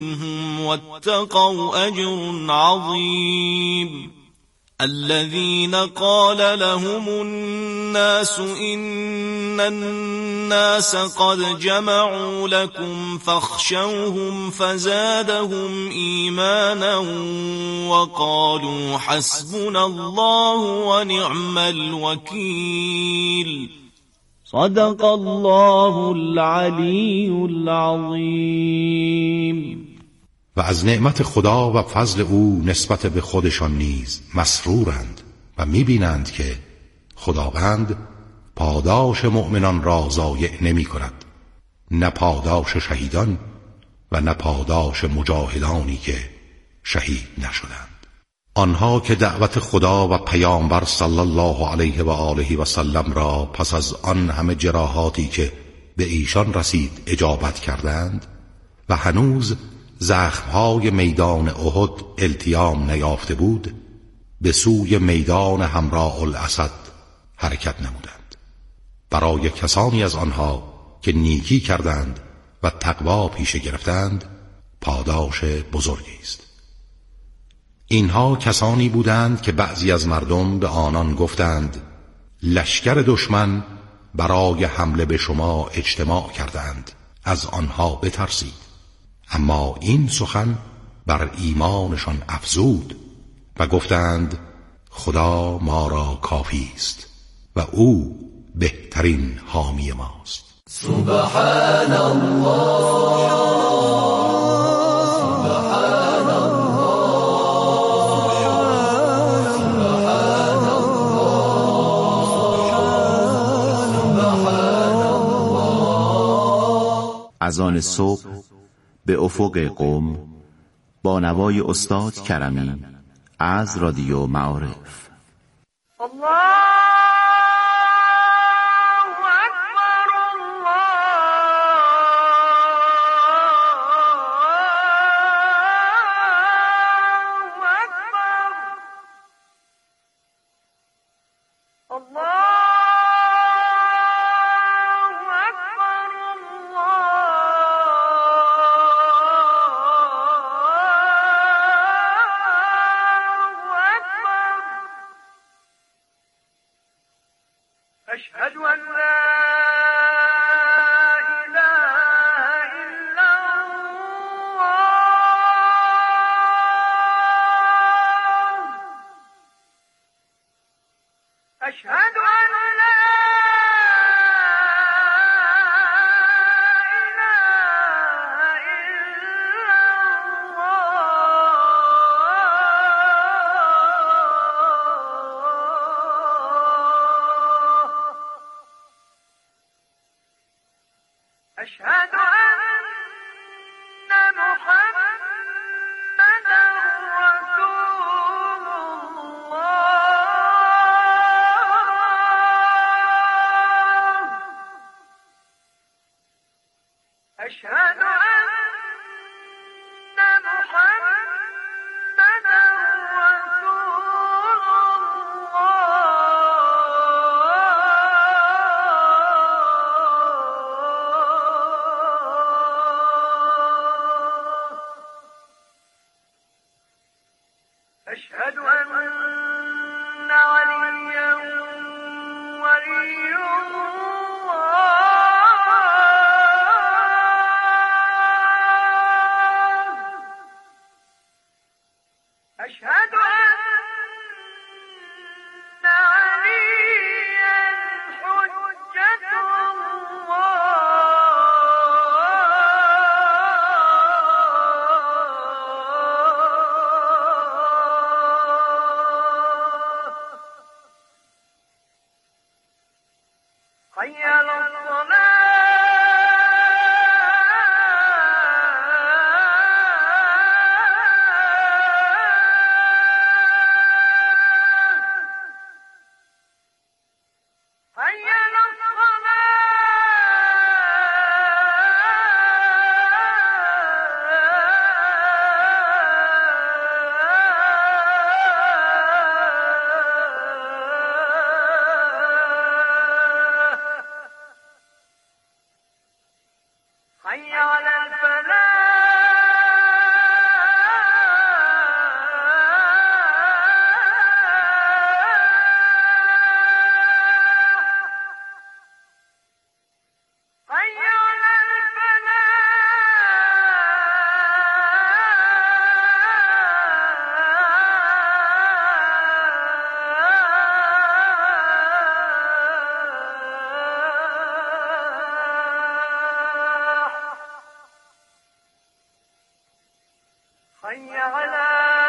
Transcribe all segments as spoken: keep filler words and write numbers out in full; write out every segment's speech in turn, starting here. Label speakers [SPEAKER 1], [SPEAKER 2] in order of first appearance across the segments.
[SPEAKER 1] واتقوا أجر عظيم الذين قال لهم الناس إن الناس قد جمعوا لكم فاخشوهم فزادهم إيمانا وقالوا حسبنا الله ونعم الوكيل صدق الله العلی العظیم.
[SPEAKER 2] و از نعمت خدا و فضل او نسبت به خودشان نیز مسرورند و می‌بینند که خداوند پاداش مؤمنان را ضایع نمی کند، نه پاداش شهیدان و نه پاداش مجاهدانی که شهید نشدند. آنها که دعوت خدا و پیامبر صلی الله علیه و آله و سلم را پس از آن همه جراحاتی که به ایشان رسید اجابت کردند و هنوز زخمهای میدان احد التیام نیافته بود، به سوی میدان حمراء الاسد حرکت نمودند. برای کسانی از آنها که نیکی کردند و تقوا پیشه گرفتند پاداش بزرگی است. اینها کسانی بودند که بعضی از مردم به آنان گفتند لشکر دشمن برای حمله به شما اجتماع کردند، از آنها بترسید. اما این سخن بر ایمانشان افزود و گفتند خدا ما را کافی است و او بهترین حامی ماست.
[SPEAKER 3] سبحان الله سبحان الله سبحان الله سبحان الله.
[SPEAKER 4] اذان صبح به افق قم با نوای استاد کرمی از رادیو معارف.
[SPEAKER 5] الله أشهد أن لا إله إلا الله أشهد أن لا إله إلا أشهد أن محمدا رسول الله أشهد أن محمدا رسول أشهد أن عليا ولي الله أشهد أن عليا حجة الله حي على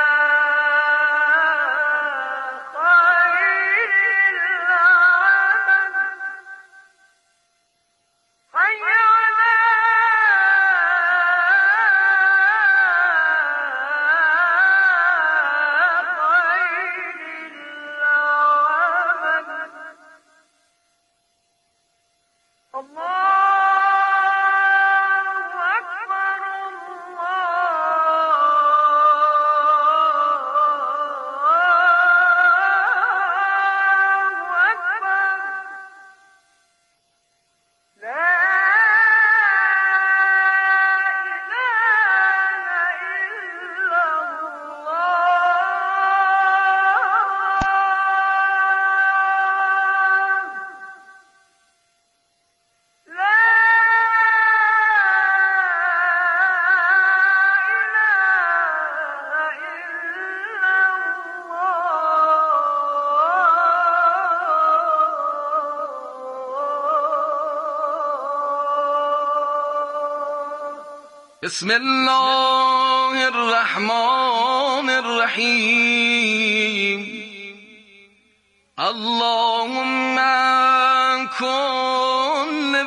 [SPEAKER 5] خير العمل حي على خير العمل الله
[SPEAKER 1] بسم الله الرحمن الرحيم اللهم كن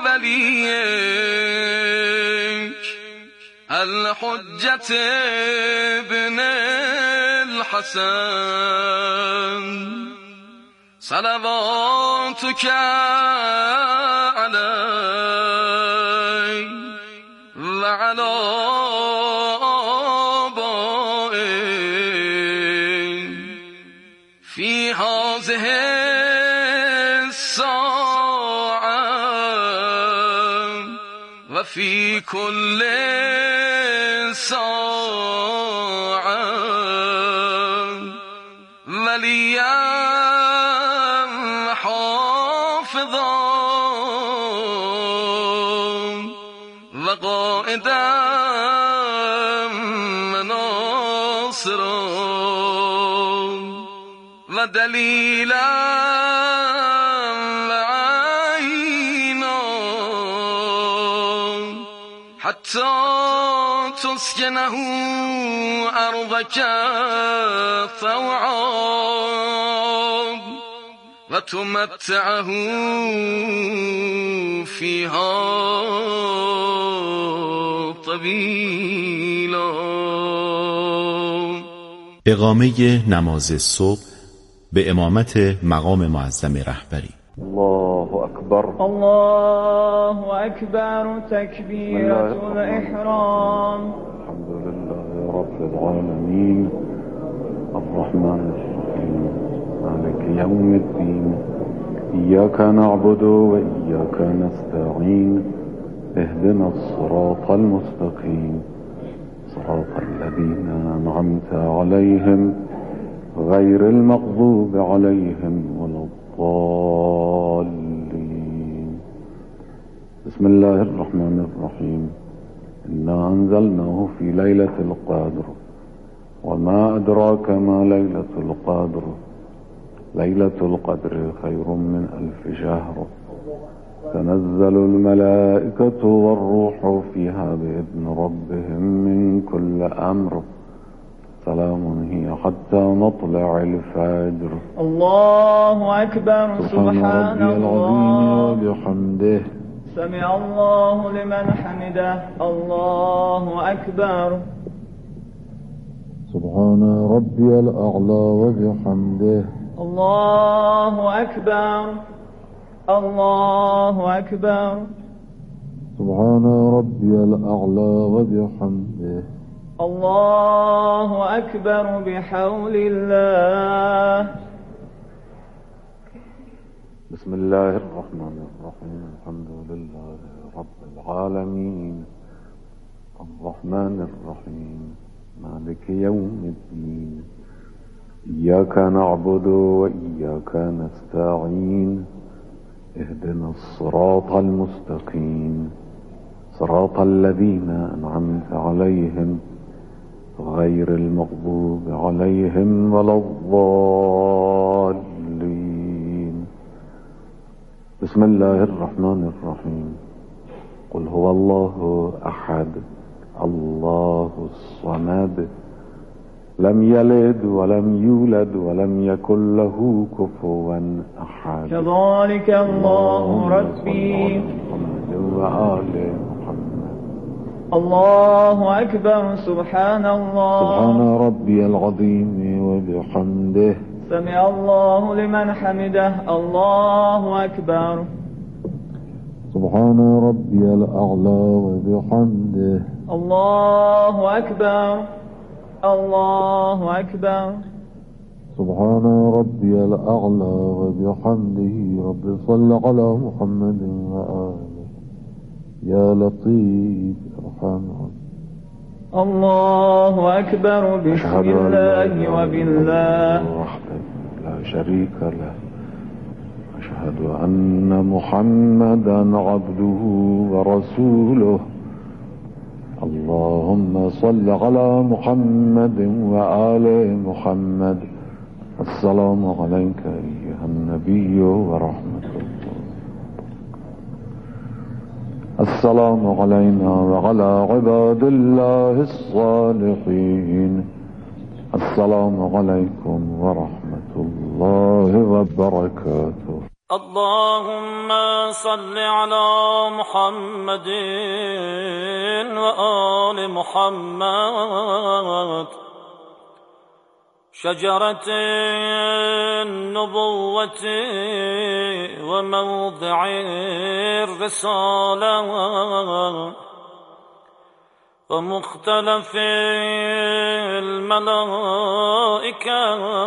[SPEAKER 1] لوليك الحجة ابن الحسن صلواتك عليه وعلى آبائه في هذه الساعة وفي كل ساعة وليا حافظا وقائدا وناصرا ودليلا وعينا حتى تسكنه أرضك طوعا وتمتعه فيها طويلا.
[SPEAKER 4] اقامه نماز صبح به امامت مقام معظم رهبری.
[SPEAKER 6] الله اکبر
[SPEAKER 7] الله اکبر تکبیرة الاحرام.
[SPEAKER 6] الحمد لله رب العالمين الرحمن الرحيم مالك يوم الدين إياك نعبد وإياك نستعين اهدنا الصراط المستقيم صراط الذين أنعمت عليهم غير المغضوب عليهم ولا الضالين. بسم الله الرحمن الرحيم إنا أنزلناه في ليلة القدر وما أدراك ما ليلة القدر ليلة القدر خير من ألف شهر تنزل الملائكة والروح فيها بإذن ربهم من كل أمر سلام هي حتى مطلع الفجر.
[SPEAKER 7] الله أكبر. سبحان الله
[SPEAKER 6] وبحمده
[SPEAKER 7] سمع الله لمن حمده. الله أكبر.
[SPEAKER 6] سبحان ربي الأعلى وبحمده.
[SPEAKER 7] الله أكبر. الله أكبر.
[SPEAKER 6] سبحان ربي الأعلى وبحمده.
[SPEAKER 7] الله أكبر بحول الله.
[SPEAKER 6] بسم الله الرحمن الرحيم الحمد لله رب العالمين الرحمن الرحيم مالك يوم الدين إياك نعبد وإياك نستعين اهدنا الصراط المستقيم صراط الذين أنعمت عليهم غير المغضوب عليهم ولا الضالين. بسم الله الرحمن الرحيم قل هو الله أحد الله الصمد لم يلد ولم يولد ولم يكن له كفوا أحد.
[SPEAKER 7] كذلك الله ربي.
[SPEAKER 6] محمد وآل محمد.
[SPEAKER 7] الله أكبر. سبحان الله.
[SPEAKER 6] سبحان ربي العظيم وبحمده.
[SPEAKER 7] سمع الله لمن حمده. الله أكبر.
[SPEAKER 6] سبحان ربي الأعلى وبحمده.
[SPEAKER 7] الله أكبر. الله أكبر.
[SPEAKER 6] سبحان ربي الأعلى وبحمده. رب صل على محمد وآله يا لطيف ارحمنا.
[SPEAKER 7] الله أكبر. بسم الله وبالله
[SPEAKER 6] وحده لا شريك له. أشهد أن محمدا عبده ورسوله. اللهم صل على محمد وآل محمد. السلام عليك أيها النبي ورحمة الله. السلام علينا وعلى عباد الله الصالحين. السلام عليكم ورحمة الله وبركاته.
[SPEAKER 1] اللهم صل على محمد وآل محمد. شجرة النبوة وموضع الرسالة ومختلف الملائكة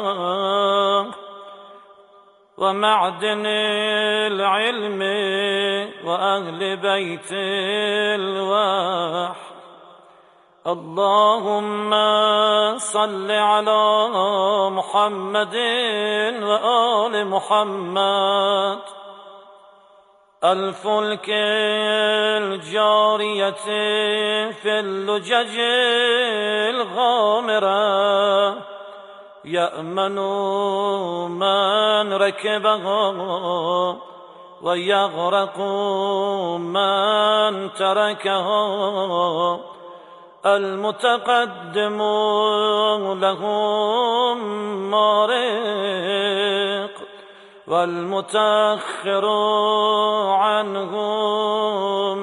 [SPEAKER 1] ومعدن العلم وأهل بيت الوحي. اللهم صل على محمد وآل محمد. الفلك الجارية في اللجج الغامرة يأمن من ركبها ويغرق من تركها. المتقدم لهم مارق والمتأخر عنهم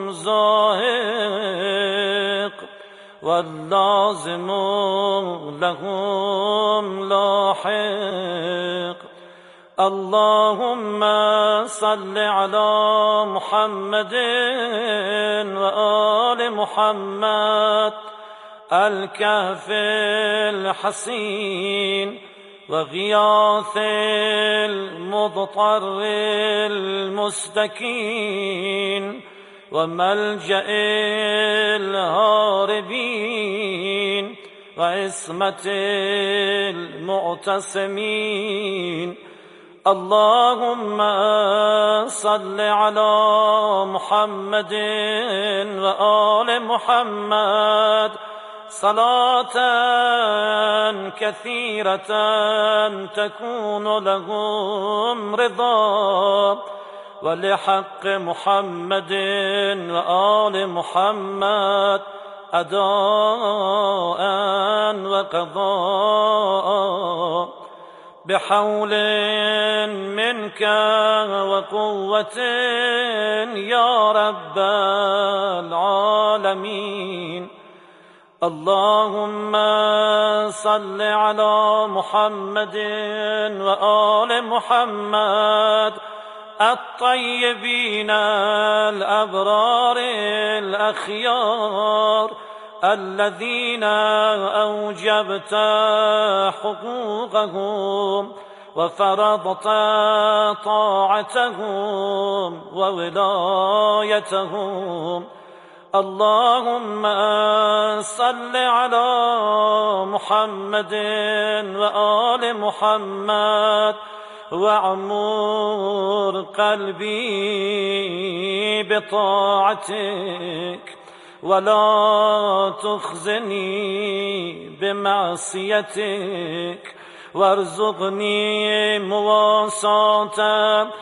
[SPEAKER 1] زاهق واللازم لهم لاحق. اللهم صل على محمد وآل محمد. الكهف الحصين وغياث المضطر المستكين وملجأ الهاربين وعصمة المعتصمين. اللهم صل على محمد وآل محمد صلاة كثيرة تكون لهم رضا. ولحق محمد وآل محمد أداء وقضاء. بحول منك وقوة يا رب العالمين. اللهم صل على محمد وآل محمد الطيبين الأبرار الأخيار الذين أوجبت حقوقهم وفرضت طاعتهم وولايتهم. اللهم صل على محمد وآل محمد واعمر قلبي بطاعتك ولا تخزني بمعصيتك. وارزقني مواساة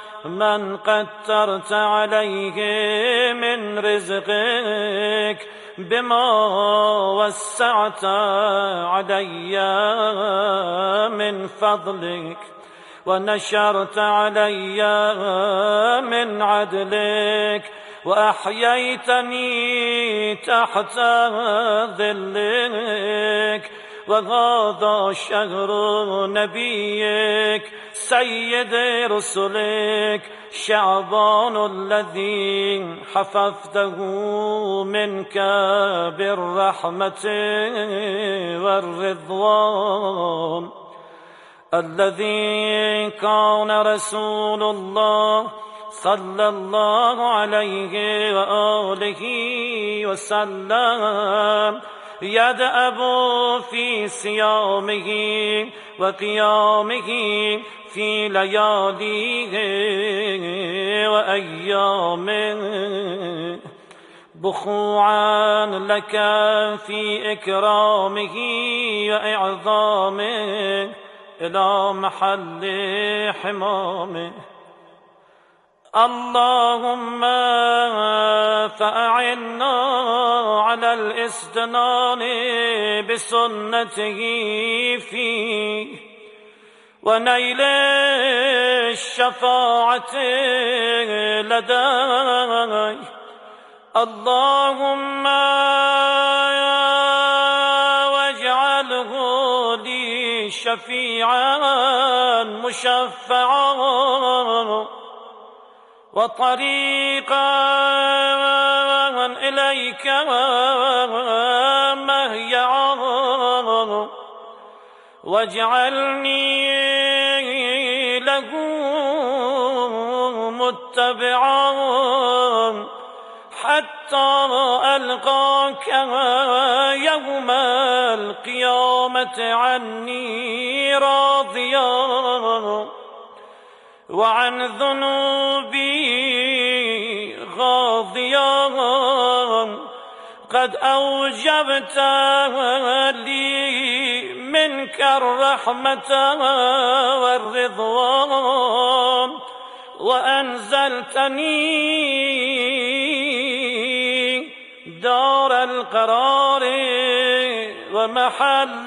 [SPEAKER 1] من قدرت عليه من رزقك بما وسعت علي من فضلك ونشرت علي من عدلك وأحييتني تحت ظلك. وهذا شهر نبيك سيد رسلك شعبان الذي حفظته منك بالرحمة والرضوان، الذي كان رسول الله صلى الله عليه وآله وسلم يدأب في صيامه وقيامه في لياليه وأيامه، بخوعا لك في إكرامه وإعظامه إلى محل حمامه. اللهم فأعنا على الاستنان بسنته فيه ونيل الشفاعة لديه. اللهم واجعله لي شفيعا مشفعا وطريقا إليك مهيعا، واجعلني له متبعا حتى ألقاك يوم القيامة عني راضيا وعن ذنوبي غاضيا. قد أوجبت لي منك الرحمة والرضوان وأنزلتني دار القرار ومحل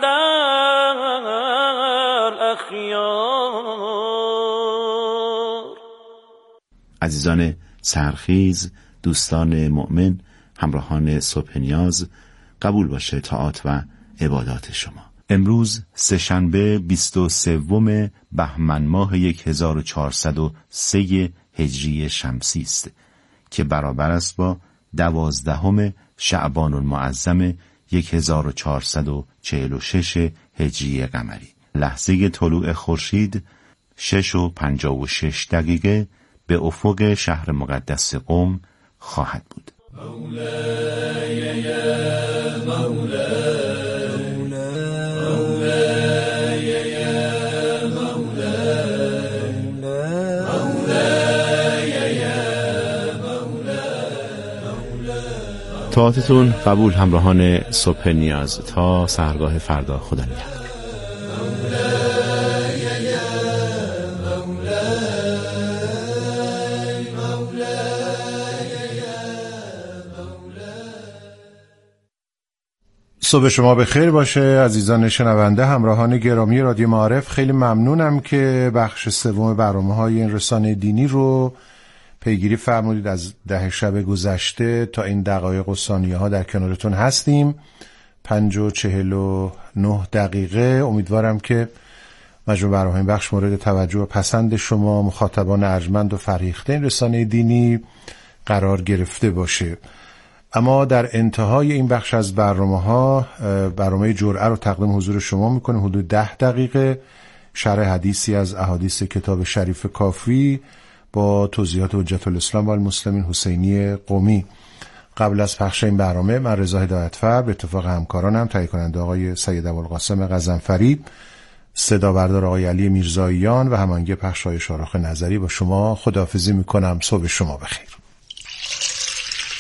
[SPEAKER 1] الأخيار.
[SPEAKER 4] عزیزان سرخیز، دوستان مؤمن، همراهان صبح نیاز، قبول باشه طاعات و عبادات شما. امروز سه‌شنبه بیست و سوم بهمن ماه هزار و چهارصد و سه هجری شمسی است که برابر است با دوازدهم شعبان المعظم هزار و چهارصد و چهل و شش هجری قمری. لحظه طلوع خورشید شش و پنجاه و شش دقیقه به افق شهر مقدس قم خواهد بود.
[SPEAKER 3] مولاي يا مولاي مولاي يا مولاي مولاي يا مولاي.
[SPEAKER 4] طاعتتون قبول همراهان صبح نیاز. تا سحرگاه فردا، خدا نگهدار.
[SPEAKER 2] صبح شما بخیر باشه عزیزان شنونده، همراهان گرامی رادیو معارف. خیلی ممنونم که بخش سوم برنامه‌های این رسانه دینی رو پیگیری فرمودید. از ده شب گذشته تا این دقایق و ثانیه ها در کنارتون هستیم. پنج و چهل و نه دقیقه. امیدوارم که مجموع برنامه این بخش مورد توجه و پسند شما مخاطبان ارجمند و فرهیخته این رسانه دینی قرار گرفته باشه. اما در انتهای این بخش از برنامه ها برنامه جرعه رو تقدیم حضور شما میکنیم. حدود ده دقیقه شرح حدیثی از احادیث کتاب شریف کافی با توضیحات حجت الاسلام و المسلمین حسینی قمی. قبل از پخش این برنامه من رضا هدایتفر به اتفاق همکارانم تهیه کننده آقای سید ابوالقاسم غضنفری، صدا بردار آقای علی میرزاییان و هماهنگی پخش آقای شارخ نظری با شما خداحافظی میکنم. صبح شما بخیر.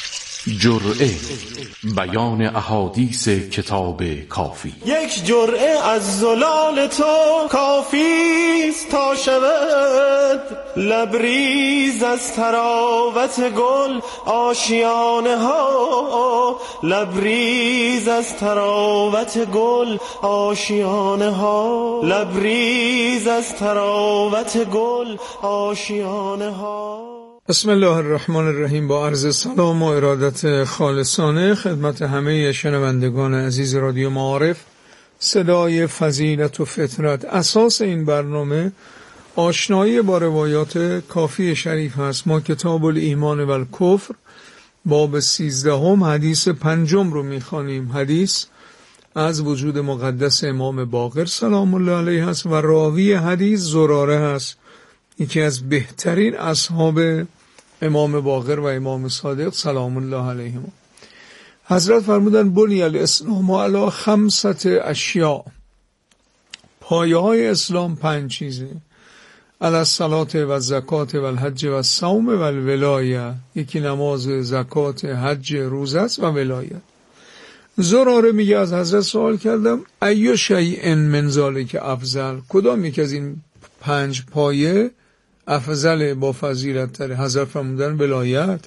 [SPEAKER 8] جرعه بیان احادیث کتاب کافی.
[SPEAKER 9] یک جرعه از زلال تو کافیست تا شود لبریز از تراوت گل آشیانه ها، لبریز از تراوت گل آشیانه ها، لبریز از تراوت گل آشیانه ها.
[SPEAKER 10] بسم الله الرحمن الرحیم. با عرض سلام و ارادت خالصانه خدمت همه شنوندگان عزیز رادیو معارف، صدای فضیلت و فطرت. اساس این برنامه آشنایی با روایات کافی شریف هست. ما کتاب الایمان و الکفر باب سیزدهم حدیث پنجم رو میخوانیم. حدیث از وجود مقدس امام باقر سلام الله علیه هست و راوی حدیث زراره هست، یکی از بهترین اصحاب امام باقر و امام صادق سلام الله علیهم. حضرت فرمودن بنی الاسلام علی خمسة اشیاء، پایه های اسلام پنج چیزه: علی الصلاة و الزکات و الحج و الصوم و الولایه. یکی نماز، زکات، حج، روزه است و ولایت. زراره میگه از حضرت سوال کردم ای شیء من ذلک افضل، کدام یک از این پنج پایه افضل با فضیلت تره؟ حضرت فرمودن ولایت.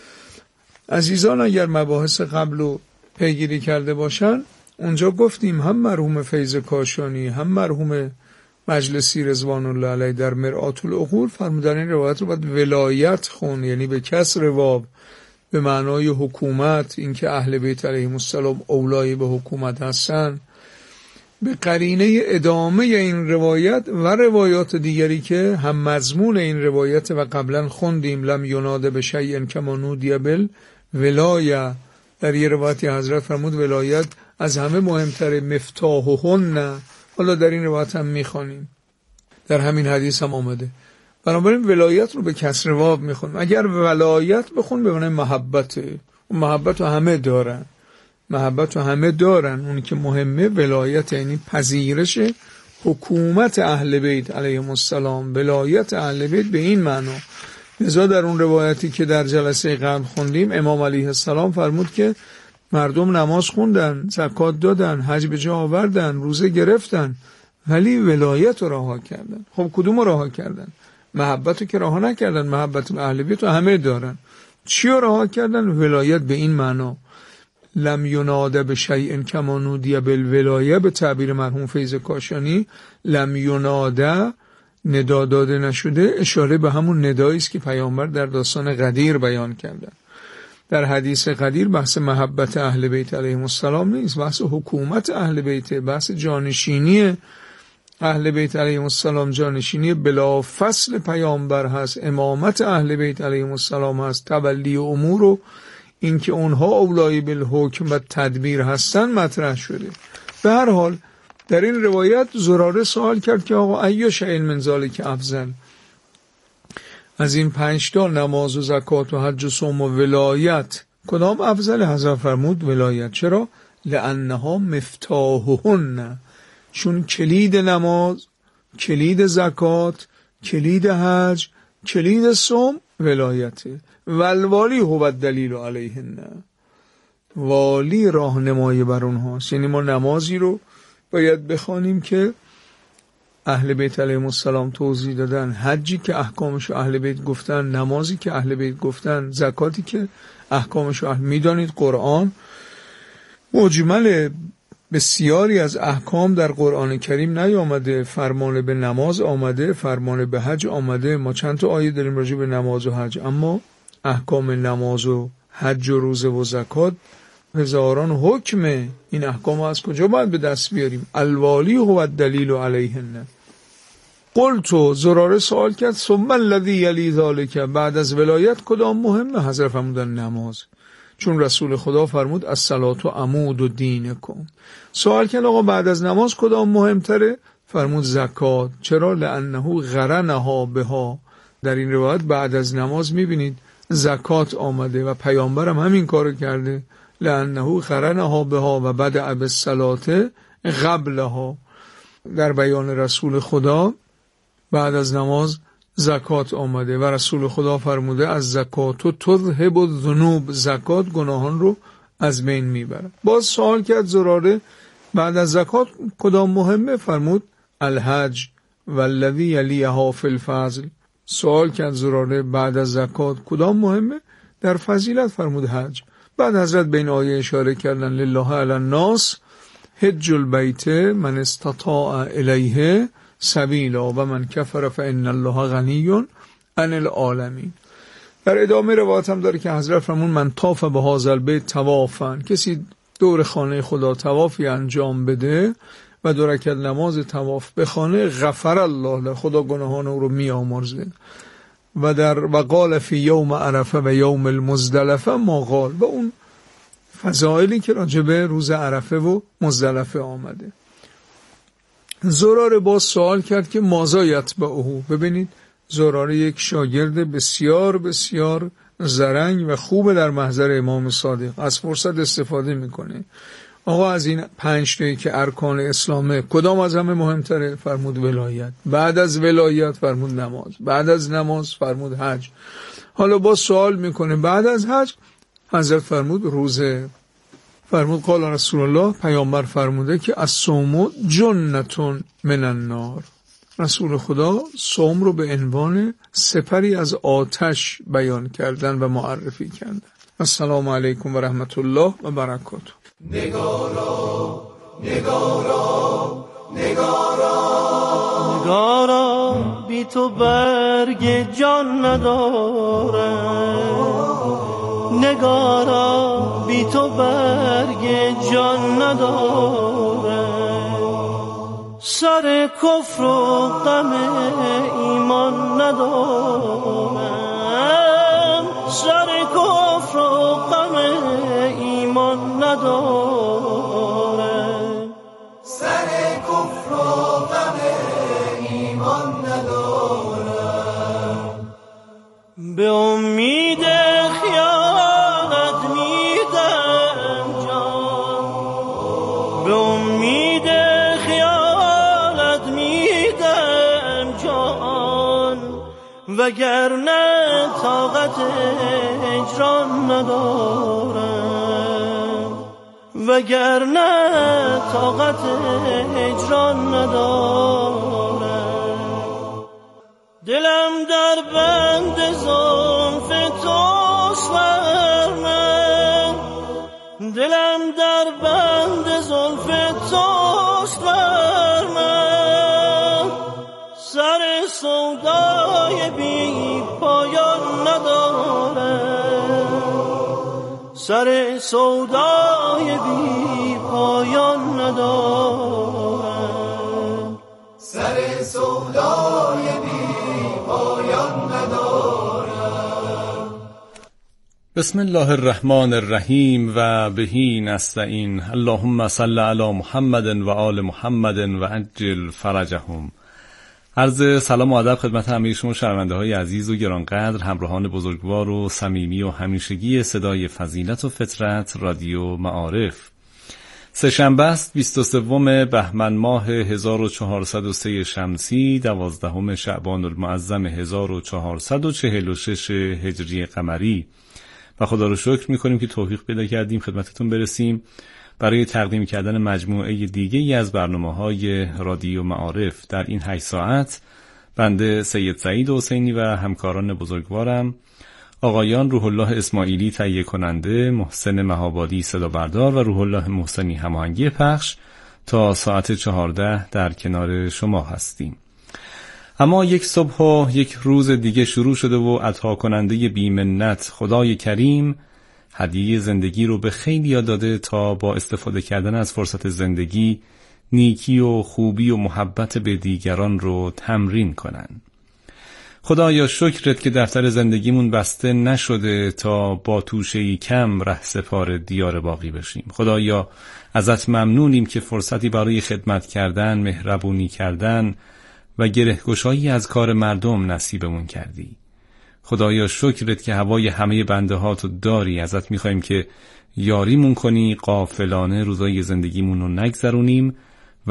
[SPEAKER 10] عزیزان اگر مباحث قبل رو پیگیری کرده باشن، اونجا گفتیم هم مرحوم فیض کاشانی هم مرحوم مجلسی رضوان الله علیه در مرآت العقول فرمودن این روایت رو باید ولایت خون، یعنی به کسر واو، به معنای حکومت، اینکه اهل بیت علیهم السلام اولای به حکومت هستن، به قرینه ادامه این روایت و روایات دیگری که هم مضمون این روایت و قبلا خوندیم. لم یناده به شیء کما نودی بالولایه. در یه روایتی حضرت فرمود ولایت از همه مهمتره، مفتاحهن. حالا در این روایت هم میخوانیم، در همین حدیث هم آمده. بنابراین ولایت رو به کسر واو میخونیم. اگر ولایت بخون به معنی محبته، اون محبت رو همه دارن، محبت رو همه دارن. اونی که مهمه ولایت، یعنی پذیرش حکومت اهل بیت علیهم السلام، ولایت اهل بیت به این معنا. لذا در اون روایتی که در جلسه قبل خوندیم امام علیه السلام فرمود که مردم نماز خوندن، زکات دادن، حج به جا آوردن، روزه گرفتن، ولی ولایت رو رها کردن. خب کدوم رو رها کردن؟ محبت رو که رها نکردن، محبت اهل بیت رو همه دارن. چی رو رها کردن؟ ولایت به این معنا. لم یناده به شیء کما نودی بالولایه، به تعبیر مرحوم فیض کاشانی لم یناده ندا داده نشده، اشاره به همون ندایی است که پیامبر در داستان غدیر بیان کردن. در حدیث غدیر بحث محبت اهل بیت علیهم السلام نیست، بحث حکومت اهل بیت، بحث جانشینی اهل بیت علیهم السلام، جانشینی بلا فصل پیامبر هست، امامت اهل بیت علیهم السلام هست، تولی امور و اینکه اونها اولای بالحکم و تدبیر هستن مطرح شده. به هر حال در این روایت زراره سوال کرد که آقا ای شیء من ذلک افضل، از این پنج تا نماز و زکات و حج و صوم و ولایت کدام افضل؟ حضرت فرمود ولایت. چرا؟ لانها مفتاحهن، چون کلید نماز، کلید زکات، کلید حج، کلید صوم ولایته. والوالی هو الدلیل علیهن، والی راهنمای بر اونهاست. یعنی ما نمازی رو باید بخوانیم که اهل بیت علیهم السلام توضیح دادن، حجی که احکامش اهل بیت گفتن، نمازی که اهل بیت گفتن، زکاتی که احکامش اهل. میدانید قرآن مجمل بسیاری از احکام در قرآن کریم نیامده. فرمان به نماز آمده، فرمان به حج آمده. ما چند تا آیه داریم راجع به نماز و حج، اما احکام نماز و حج و روزه و زکات هزاران حکمه. این احکام از کجا باید به دست بیاریم؟ الوالی هو الدلیل علیهن. قلت، زراره سوال کرد ثم الذی یلی ذلک، بعد از ولایت کدام مهمه؟ حضرت فرمودن نماز، چون رسول خدا فرمود الصلاة عمود دینکم. سوال کرد آقا بعد از نماز کدام مهمتره؟ فرمود زکات. چرا؟ لانه غرنها بها. در این روایت بعد از نماز میبینید زکات آمده و پیامبرم همین کارو کرده. لانه غرنها بها و بدأ بالصلاة قبلها. در بیان رسول خدا بعد از نماز زکات آمده و رسول خدا فرموده از زکات و تذهب الذنوب، زکات گناهان رو از بین میبره. باز سوال کرد زراره بعد از زکات کدام مهمه؟ فرمود الحج والذی یلیها فی الفضل. سوال کرد زراره بعد از زکات کدام مهمه؟ در فضیلت فرمود حج. بعد حضرت بین آیه اشاره کردن لله علی الناس حج البیت من استطاع الیه سبیلا و من کفر فان الله غنی عن العالمین. در ادامه روایت هم داره که حضرت فرمون من طاف به هذا البیت طوافا، کسی دور خانه خدا طوافی انجام بده و دو رکعت نماز طواف بخونه غفر الله له، خدا گناهان او رو میامرزه. و در وقال فی یوم عرفه و یوم المزدلفه ما قال، و اون فضائلی که راجبه روز عرفه و مزدلفه آمده. زراره باز سوال کرد که ماذا یتبعه. ببینید زراره یک شاگرد بسیار بسیار زرنگ و خوب در محضر امام صادق، از فرصت استفاده میکنه. آقا از این پنج تایی که ارکان اسلامه کدام از همه مهمتره؟ فرمود ولایت. بعد از ولایت فرمود نماز. بعد از نماز فرمود حج. حالا با سوال میکنه بعد از حج حضرت فرمود روزه. فرمود قال رسول الله، پیامبر فرموده که الصوم جنتون من النار. رسول خدا صوم رو به عنوان سپری از آتش بیان کردن و معرفی کردن. السلام علیکم و رحمت الله و برکاته.
[SPEAKER 3] نگارا نگارا نگارا
[SPEAKER 9] نگارا بی تو برگ جان نداره، نگارا بی تو برگ جان نداره، سر کفر و غم ایمان ندارم، سر کفر و غم ایمان ندارم،
[SPEAKER 3] سر کفر و غم ایمان ندارم،
[SPEAKER 9] به امید خیانت میدم جان، به امید خیانت میدم جان، وگرنه طاقت هجران ندارم، وگرنه طاقت هجران ندارم، دلم در بند زلف توست بر من، دلم در بند زلف توست بر من، سر سودای بی پایان ندارم، سر سودای بی پایان ندارم،
[SPEAKER 3] سر سودای بی پایان ندارم.
[SPEAKER 11] بسم الله الرحمن الرحیم و بهی نستعین. اللهم صل علی محمد و آل محمد و عجل فرجهم. عرض سلام و ادب خدمت همه شما شنونده های عزیز و گرانقدر، همراهان بزرگوار و صمیمی و همیشگی صدای فضیلت و فطرت رادیو معارف. سه‌شنبه است بیست و سوم بهمن ماه هزار و چهارصد و سه شمسی، دوازدهم شعبان المعظم هزار و چهارصد و چهل و شش هجری قمری. و خدا رو شکر میکنیم که توفیق پیدا کردیم خدمتتون برسیم برای تقدیم کردن مجموعه دیگه ای از برنامه‌های رادیو معارف. در این هشت ساعت بنده سید سعید حسینی و همکاران بزرگوارم آقایان روح الله اسماعیلی تهیه کننده، محسن مهابادی صدا بردار و روح الله محسنی هماهنگی پخش تا ساعت چهارده در کنار شما هستیم. اما یک صبح و یک روز دیگه شروع شده و عطا کننده بی‌منت خدای کریم هدیه زندگی رو به خیلی‌ها داده تا با استفاده کردن از فرصت زندگی نیکی و خوبی و محبت به دیگران رو تمرین کنن. خدایا شکرت که دفتر زندگیمون بسته نشده تا با توشه‌ای کم ره سپار دیار باقی بشیم. خدایا ازت ممنونیم که فرصتی برای خدمت کردن، مهربونی کردن و گره‌گشایی از کار مردم نصیبمون کردی. خدایا شکرت که هوای همه بنده هاتو داری. ازت میخوایم که یاریمون کنی، غافلانه روزای زندگیمون رو نگذرونیم